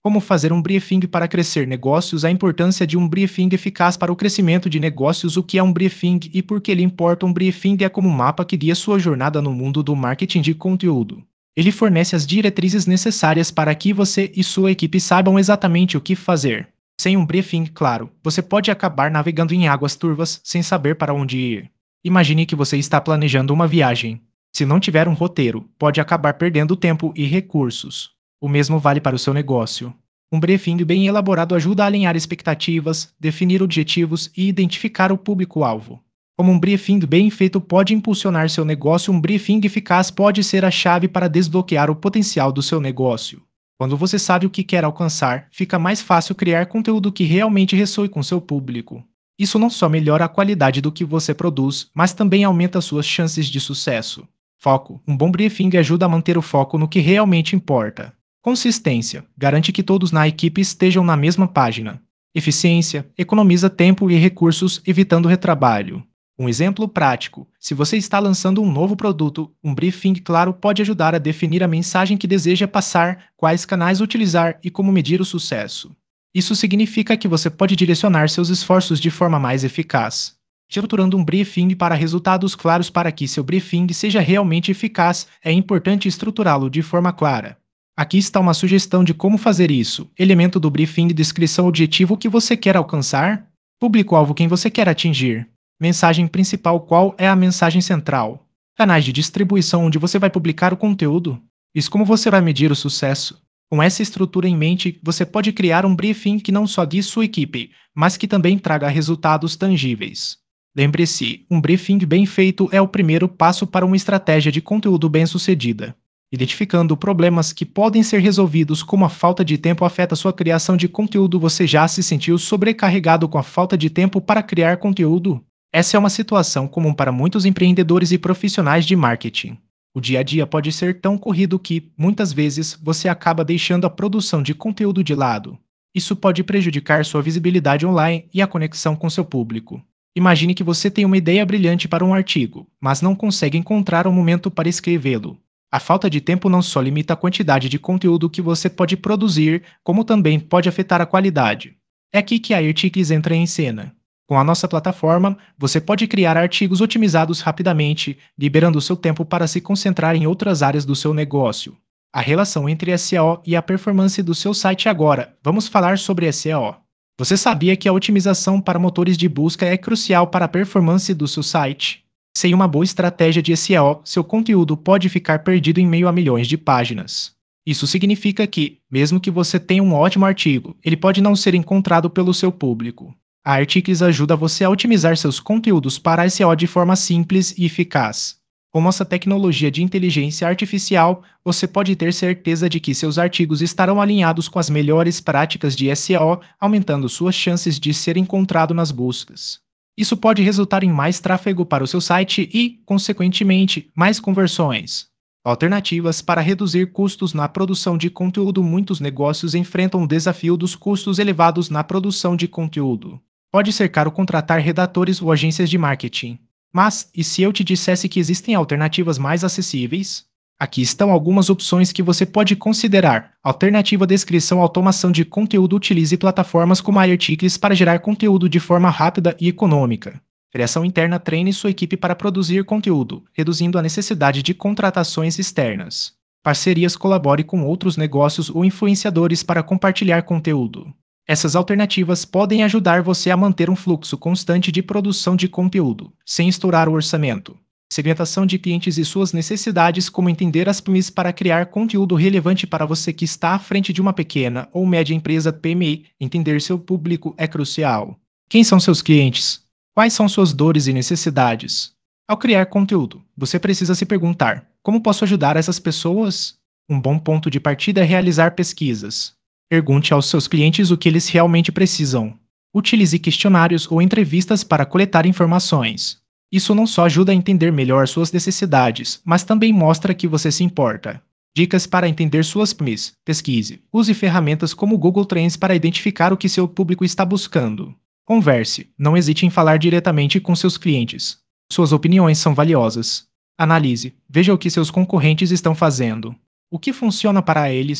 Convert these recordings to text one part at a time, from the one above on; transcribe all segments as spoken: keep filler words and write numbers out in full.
Como fazer um briefing para crescer negócios, a importância de um briefing eficaz para o crescimento de negócios, o que é um briefing e por que ele importa. Um briefing é como um mapa que guia sua jornada no mundo do marketing de conteúdo. Ele fornece as diretrizes necessárias para que você e sua equipe saibam exatamente o que fazer. Sem um briefing claro, você pode acabar navegando em águas turvas sem saber para onde ir. Imagine que você está planejando uma viagem. Se não tiver um roteiro, pode acabar perdendo tempo e recursos. O mesmo vale para o seu negócio. Um briefing bem elaborado ajuda a alinhar expectativas, definir objetivos e identificar o público-alvo. Como um briefing bem feito pode impulsionar seu negócio, um briefing eficaz pode ser a chave para desbloquear o potencial do seu negócio. Quando você sabe o que quer alcançar, fica mais fácil criar conteúdo que realmente ressoe com seu público. Isso não só melhora a qualidade do que você produz, mas também aumenta suas chances de sucesso. Foco. Um bom briefing ajuda a manter o foco no que realmente importa. Consistência. Garante que todos na equipe estejam na mesma página. Eficiência. Economiza tempo e recursos, evitando retrabalho. Um exemplo prático. Se você está lançando um novo produto, um briefing claro pode ajudar a definir a mensagem que deseja passar, quais canais utilizar e como medir o sucesso. Isso significa que você pode direcionar seus esforços de forma mais eficaz. Estruturando um briefing para resultados claros. Para que seu briefing seja realmente eficaz, é importante estruturá-lo de forma clara. Aqui está uma sugestão de como fazer isso. Elemento do briefing: descrição, objetivo que você quer alcançar, público-alvo quem você quer atingir, mensagem principal, qual é a mensagem central, canais de distribuição onde você vai publicar o conteúdo, isso como você vai medir o sucesso. Com essa estrutura em mente, você pode criar um briefing que não só guie sua equipe, mas que também traga resultados tangíveis. Lembre-se, um briefing bem feito é o primeiro passo para uma estratégia de conteúdo bem-sucedida. Identificando problemas que podem ser resolvidos, como a falta de tempo afeta sua criação de conteúdo. Você já se sentiu sobrecarregado com a falta de tempo para criar conteúdo? Essa é uma situação comum para muitos empreendedores e profissionais de marketing. O dia a dia pode ser tão corrido que, muitas vezes, você acaba deixando a produção de conteúdo de lado. Isso pode prejudicar sua visibilidade online e a conexão com seu público. Imagine que você tem uma ideia brilhante para um artigo, mas não consegue encontrar um momento para escrevê-lo. A falta de tempo não só limita a quantidade de conteúdo que você pode produzir, como também pode afetar a qualidade. É aqui que a Articles entra em cena. Com a nossa plataforma, você pode criar artigos otimizados rapidamente, liberando seu tempo para se concentrar em outras áreas do seu negócio. A relação entre S E O e a performance do seu site. Agora, vamos falar sobre S E O. Você sabia que a otimização para motores de busca é crucial para a performance do seu site? Sem uma boa estratégia de S E O, seu conteúdo pode ficar perdido em meio a milhões de páginas. Isso significa que, mesmo que você tenha um ótimo artigo, ele pode não ser encontrado pelo seu público. A Articles ajuda você a otimizar seus conteúdos para S E O de forma simples e eficaz. Com nossa tecnologia de inteligência artificial, você pode ter certeza de que seus artigos estarão alinhados com as melhores práticas de S E O, aumentando suas chances de ser encontrado nas buscas. Isso pode resultar em mais tráfego para o seu site e, consequentemente, mais conversões. Alternativas para reduzir custos na produção de conteúdo. Muitos negócios enfrentam o desafio dos custos elevados na produção de conteúdo. Pode ser caro contratar redatores ou agências de marketing. Mas, e se eu te dissesse que existem alternativas mais acessíveis? Aqui estão algumas opções que você pode considerar. Alternativa: descrição, automação de conteúdo. Utilize plataformas como a Articles para gerar conteúdo de forma rápida e econômica. Criação interna: treine sua equipe para produzir conteúdo, reduzindo a necessidade de contratações externas. Parcerias: colabore com outros negócios ou influenciadores para compartilhar conteúdo. Essas alternativas podem ajudar você a manter um fluxo constante de produção de conteúdo, sem estourar o orçamento. Segmentação de clientes e suas necessidades: como entender as P M Is para criar conteúdo relevante para você que está à frente de uma pequena ou média empresa. P M I. Entender seu público é crucial. Quem são seus clientes? Quais são suas dores e necessidades? Ao criar conteúdo, você precisa se perguntar: como posso ajudar essas pessoas? Um bom ponto de partida é realizar pesquisas. Pergunte aos seus clientes o que eles realmente precisam. Utilize questionários ou entrevistas para coletar informações. Isso não só ajuda a entender melhor suas necessidades, mas também mostra que você se importa. Dicas para entender suas P M Is: pesquise. Use ferramentas como o Google Trends para identificar o que seu público está buscando. Converse. Não hesite em falar diretamente com seus clientes. Suas opiniões são valiosas. Analise. Veja o que seus concorrentes estão fazendo. O que funciona para eles?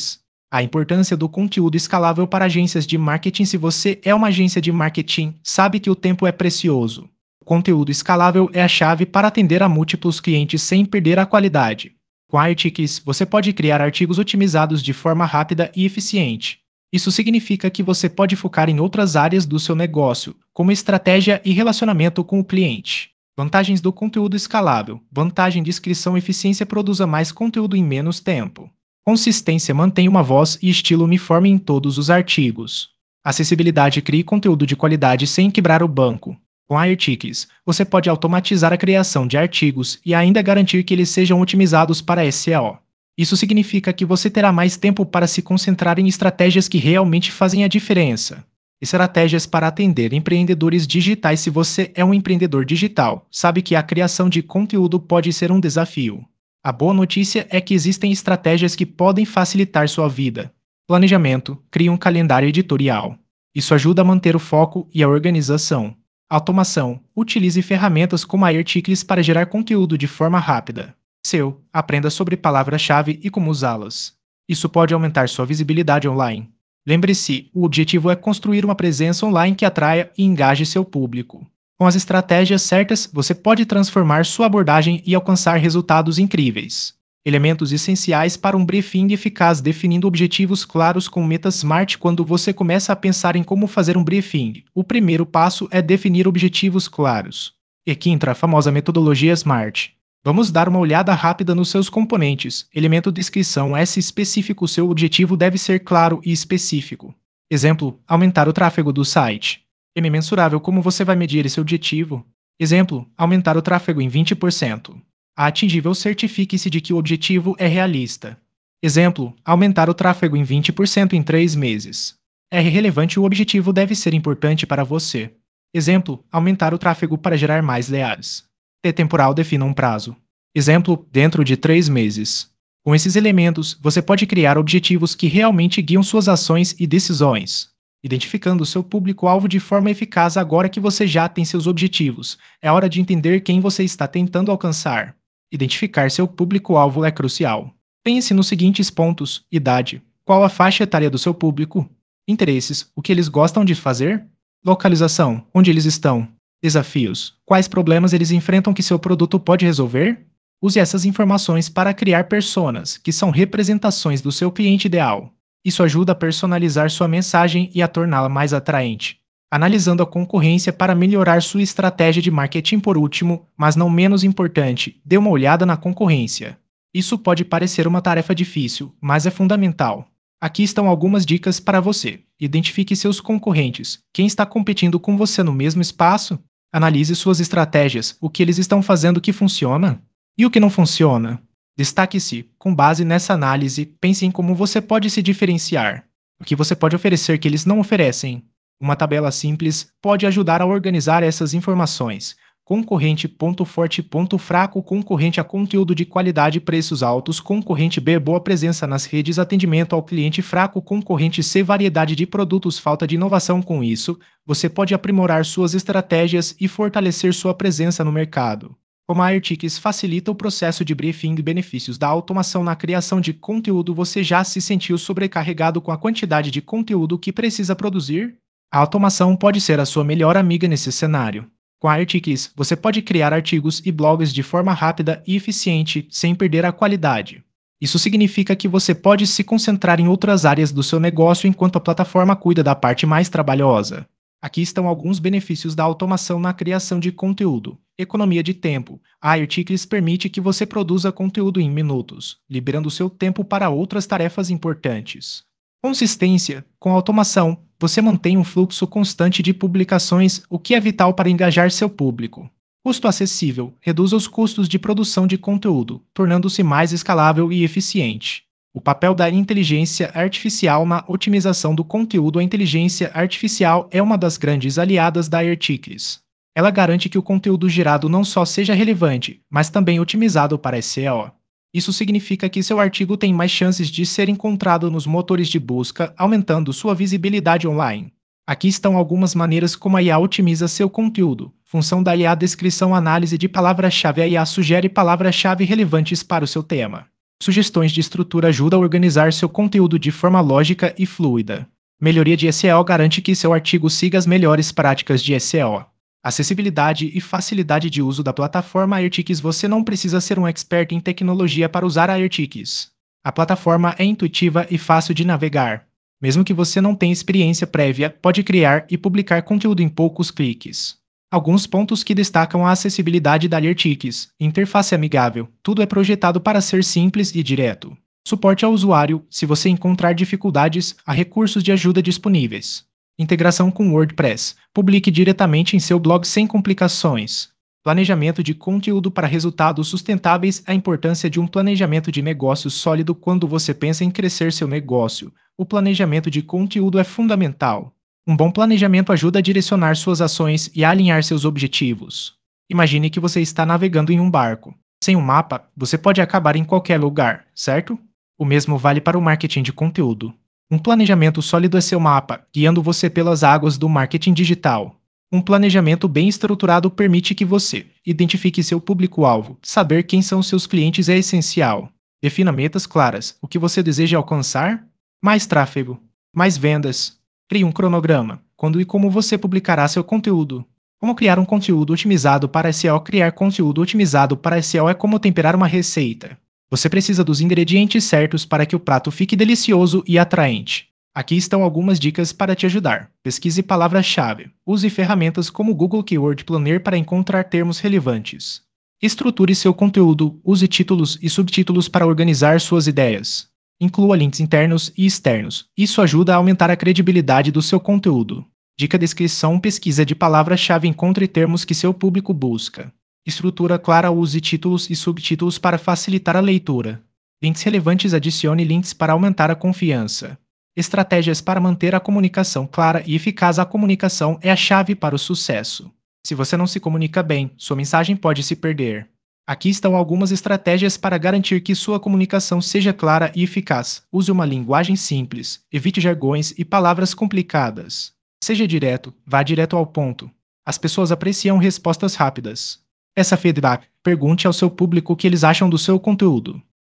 A importância do conteúdo escalável para agências de marketing. Se você é uma agência de marketing, sabe que o tempo é precioso. O conteúdo escalável é a chave para atender a múltiplos clientes sem perder a qualidade. Com a Airtics, você pode criar artigos otimizados de forma rápida e eficiente. Isso significa que você pode focar em outras áreas do seu negócio, como estratégia e relacionamento com o cliente. Vantagens do conteúdo escalável. Vantagem de inscrição: eficiência, produza mais conteúdo em menos tempo. Consistência, mantém uma voz e estilo uniforme em todos os artigos. Acessibilidade, crie conteúdo de qualidade sem quebrar o banco. Com a Airtics, você pode automatizar a criação de artigos e ainda garantir que eles sejam otimizados para S E O. Isso significa que você terá mais tempo para se concentrar em estratégias que realmente fazem a diferença. Estratégias para atender empreendedores digitais. Se você é um empreendedor digital, sabe que a criação de conteúdo pode ser um desafio. A boa notícia é que existem estratégias que podem facilitar sua vida. Planejamento: crie um calendário editorial. Isso ajuda a manter o foco e a organização. Automação: utilize ferramentas como a Airtics para gerar conteúdo de forma rápida. S E O: aprenda sobre palavras-chave e como usá-las. Isso pode aumentar sua visibilidade online. Lembre-se, o objetivo é construir uma presença online que atraia e engaje seu público. Com as estratégias certas, você pode transformar sua abordagem e alcançar resultados incríveis. Elementos essenciais para um briefing eficaz: definindo objetivos claros com metas SMART. Quando você começa a pensar em como fazer um briefing, o primeiro passo é definir objetivos claros. E aqui entra a famosa metodologia SMART. Vamos dar uma olhada rápida nos seus componentes. Elemento: descrição. S específico. Seu objetivo deve ser claro e específico. Exemplo: aumentar o tráfego do site. M mensurável. Como você vai medir esse objetivo? Exemplo: aumentar o tráfego em vinte por cento. A atingível. Certifique-se de que o objetivo é realista. Exemplo: aumentar o tráfego em vinte por cento em três meses. R relevante. O objetivo deve ser importante para você. Exemplo: aumentar o tráfego para gerar mais leads. T temporal. Defina um prazo. Exemplo: dentro de três meses. Com esses elementos, você pode criar objetivos que realmente guiam suas ações e decisões. Identificando seu público-alvo de forma eficaz. Agora que você já tem seus objetivos, é hora de entender quem você está tentando alcançar. Identificar seu público-alvo é crucial. Pense nos seguintes pontos: idade. Qual a faixa etária do seu público? Interesses. O que eles gostam de fazer? Localização. Onde eles estão? Desafios. Quais problemas eles enfrentam que seu produto pode resolver? Use essas informações para criar personas, que são representações do seu cliente ideal. Isso ajuda a personalizar sua mensagem e a torná-la mais atraente. Analisando a concorrência para melhorar sua estratégia de marketing. Por último, mas não menos importante, dê uma olhada na concorrência. Isso pode parecer uma tarefa difícil, mas é fundamental. Aqui estão algumas dicas para você. Identifique seus concorrentes. Quem está competindo com você no mesmo espaço? Analise suas estratégias, o que eles estão fazendo que funciona e o que não funciona. Destaque-se. Com base nessa análise, pense em como você pode se diferenciar. O que você pode oferecer que eles não oferecem. Uma tabela simples pode ajudar a organizar essas informações. Concorrente: ponto forte, ponto fraco. Concorrente A: conteúdo de qualidade, preços altos. Concorrente B: boa presença nas redes, atendimento ao cliente. Fraco. Concorrente C: variedade de produtos, falta de inovação. Com isso, você pode aprimorar suas estratégias e fortalecer sua presença no mercado. Como a Airtics facilita o processo de briefing. Benefícios da automação na criação de conteúdo. Você já se sentiu sobrecarregado com a quantidade de conteúdo que precisa produzir? A automação pode ser a sua melhor amiga nesse cenário. Com a Airtics, você pode criar artigos e blogs de forma rápida e eficiente, sem perder a qualidade. Isso significa que você pode se concentrar em outras áreas do seu negócio enquanto a plataforma cuida da parte mais trabalhosa. Aqui estão alguns benefícios da automação na criação de conteúdo. Economia de tempo. A Airtics permite que você produza conteúdo em minutos, liberando seu tempo para outras tarefas importantes. Consistência. Com a automação, você mantém um fluxo constante de publicações, o que é vital para engajar seu público. Custo acessível. Reduz os custos de produção de conteúdo, tornando-se mais escalável e eficiente. O papel da inteligência artificial na otimização do conteúdo. A inteligência artificial é uma das grandes aliadas da Airtics. Ela garante que o conteúdo gerado não só seja relevante, mas também otimizado para S E O. Isso significa que seu artigo tem mais chances de ser encontrado nos motores de busca, aumentando sua visibilidade online. Aqui estão algumas maneiras como a I A otimiza seu conteúdo. Função da I A: descrição, análise de palavra-chave. A I A sugere palavras-chave relevantes para o seu tema. Sugestões de estrutura ajudam a organizar seu conteúdo de forma lógica e fluida. Melhoria de S E O garante que seu artigo siga as melhores práticas de S E O. Acessibilidade e facilidade de uso da plataforma Airtix. Você não precisa ser um expert em tecnologia para usar a Airtix. A plataforma é intuitiva e fácil de navegar. Mesmo que você não tenha experiência prévia, pode criar e publicar conteúdo em poucos cliques. Alguns pontos que destacam a acessibilidade da Airtix: interface amigável, tudo é projetado para ser simples e direto. Suporte ao usuário: se você encontrar dificuldades, há recursos de ajuda disponíveis. Integração com WordPress: publique diretamente em seu blog sem complicações. Planejamento de conteúdo para resultados sustentáveis. A importância de um planejamento de negócios sólido. Quando você pensa em crescer seu negócio, o planejamento de conteúdo é fundamental. Um bom planejamento ajuda a direcionar suas ações e a alinhar seus objetivos. Imagine que você está navegando em um barco. Sem um mapa, você pode acabar em qualquer lugar, certo? O mesmo vale para o marketing de conteúdo. Um planejamento sólido é seu mapa, guiando você pelas águas do marketing digital. Um planejamento bem estruturado permite que você identifique seu público-alvo. Saber quem são seus clientes é essencial. Defina metas claras. O que você deseja alcançar? Mais tráfego. Mais vendas. Crie um cronograma. Quando e como você publicará seu conteúdo. Como criar um conteúdo otimizado para S E O? Criar conteúdo otimizado para S E O é como temperar uma receita. Você precisa dos ingredientes certos para que o prato fique delicioso e atraente. Aqui estão algumas dicas para te ajudar. Pesquise palavras-chave. Use ferramentas como o Google Keyword Planner para encontrar termos relevantes. Estruture seu conteúdo. Use títulos e subtítulos para organizar suas ideias. Inclua links internos e externos. Isso ajuda a aumentar a credibilidade do seu conteúdo. Dica: descrição: pesquisa de palavra-chave. Encontre termos que seu público busca. Estrutura clara: use títulos e subtítulos para facilitar a leitura. Links relevantes: adicione links para aumentar a confiança. Estratégias para manter a comunicação clara e eficaz. A comunicação é a chave para o sucesso. Se você não se comunica bem, sua mensagem pode se perder. Aqui estão algumas estratégias para garantir que sua comunicação seja clara e eficaz. Use uma linguagem simples. Evite jargões e palavras complicadas. Seja direto, vá direto ao ponto. As pessoas apreciam respostas rápidas. Peça feedback. Pergunte ao seu público o que eles acham do seu conteúdo.